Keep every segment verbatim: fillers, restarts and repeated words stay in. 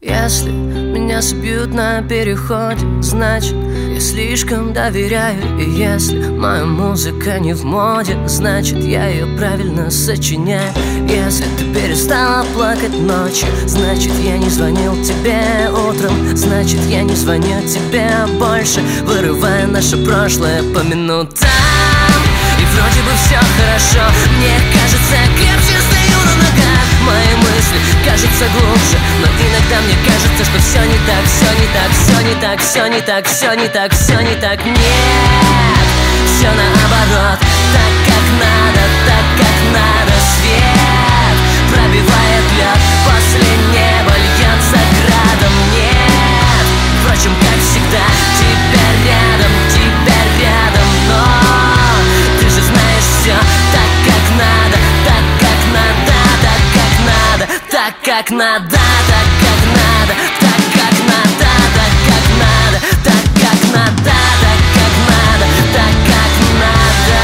Если меня собьют на переходе, значит, я слишком доверяю. И если моя музыка не в моде, значит, я ее правильно сочиняю. Если ты перестала плакать ночью, значит, я не звонил тебе утром, значит, я не звоню тебе больше, вырывая наше прошлое по минутам. И вроде бы все хорошо, мне кажется, крепче стою на ногах. Мои мысли кажутся глубже, но иногда мне кажется, что все не так, все не так, все не так, все не так, все не так, все не так. Нет, все наоборот, так как надо, так как надо. Свет пробивает лед, после неба льется градом. Нет, впрочем, как всегда, тебя рядом, тебя рядом, но ты же знаешь все так, как надо, так, как надо, так, как надо, так, как надо, так, как надо, так, как надо, так, как надо, так, как надо, так, как надо, так, как надо.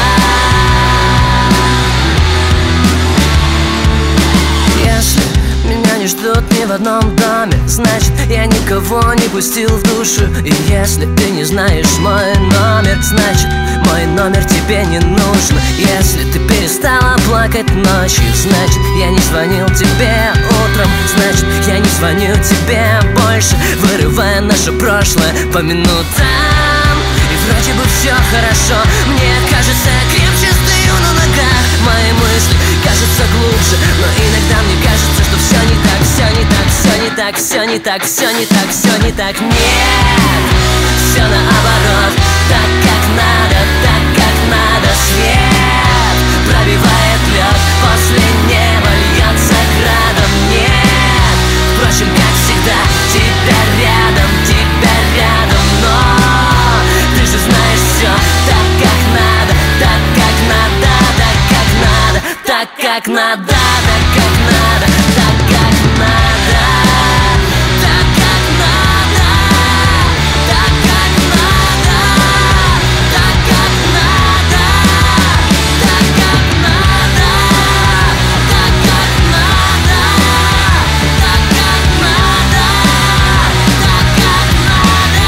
Если меня не ждут ни в одном доме, значит, я никого не пустил в душу. И если ты не знаешь мой номер, значит, мой номер тебе не нужен. Если ты перестала плакать ночью, значит, я не звонил тебе утром, значит, я не звоню тебе больше, вырывая наше прошлое по минутам. И вроде бы все хорошо, мне кажется, крепче стою на ногах. Мои мысли кажутся глубже, но иногда мне кажется, что все не так, все не так, все не так, все не так, все не так, все не так. Нет, все наоборот, так как надо, так как надо. Свет пробивает лед, после неба льется градом. Нет, впрочем, как всегда, тебя рядом, тебя рядом, но ты же знаешь все так, как надо, так, как надо, так, как надо, так, как надо, так, как надо, так, как надо, так, как надо, так, как надо, так, как надо, так, как надо, так, как надо, так, как надо, так, как надо.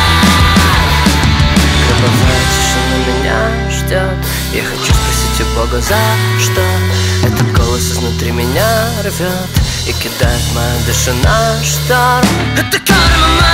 Гробовая тишина меня ждет. Я хочу спросить у Бога, за что этот голос изнутри меня рвет и кидает мою душу на шторм. Это карма.